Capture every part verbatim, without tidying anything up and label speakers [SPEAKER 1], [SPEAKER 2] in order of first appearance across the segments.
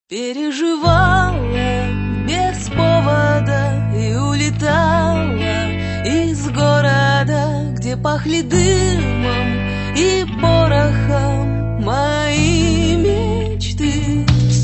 [SPEAKER 1] Переживала без повода и улетала из города, где пахли дымом и порохом мои мечты.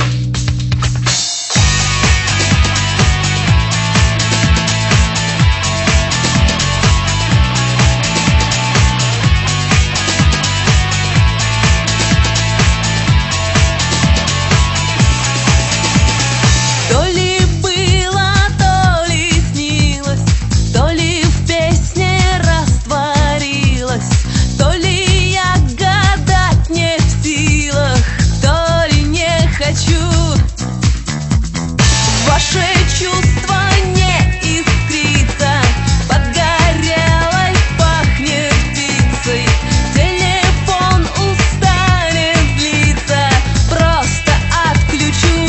[SPEAKER 1] То ли было, то ли снилось, то ли в песне растворилась, то ли я гадать не в силах, то ли не хочу. Ваше чувство не искрится, подгорелой пахнет птицей. Телефон устанет злиться, просто отключу.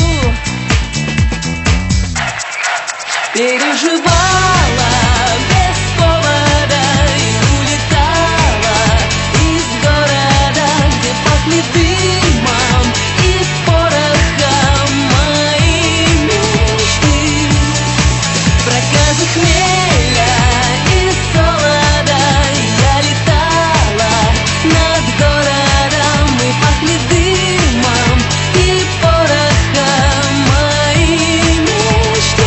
[SPEAKER 1] Переживала без повода и улетала из города, где пахнет дымом и порохом мои мечты. Проказы хмеля и солода я летала над городом, и пахли дымом и порохом мои мечты.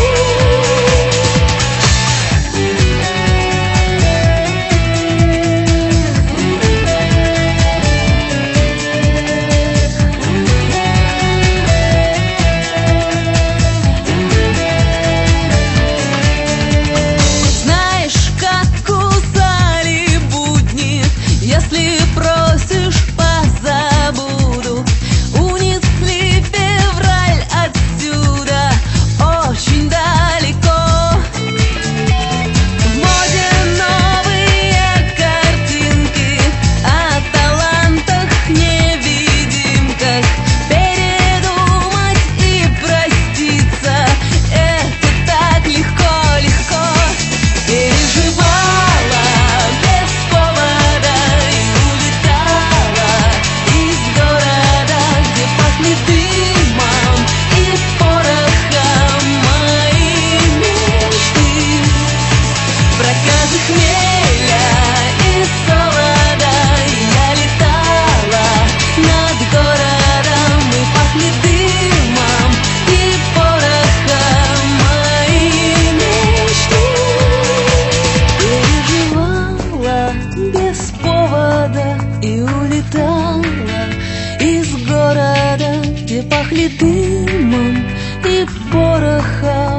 [SPEAKER 1] Если просишь, позабуду. Унесли февраль отсюда очень далеко. В моде новые картинки о талантах, невидимках. Передумать и проститься — это так легко, легко. Переживала без повода и улетала из города, где пахнет дымом и порохом мои мечты. Проказы хмеля и солода я летала над городом, и пахнет дымом и порохом мои мечты. Переживала без повода и улетала из города, где пахли дымом и порохом.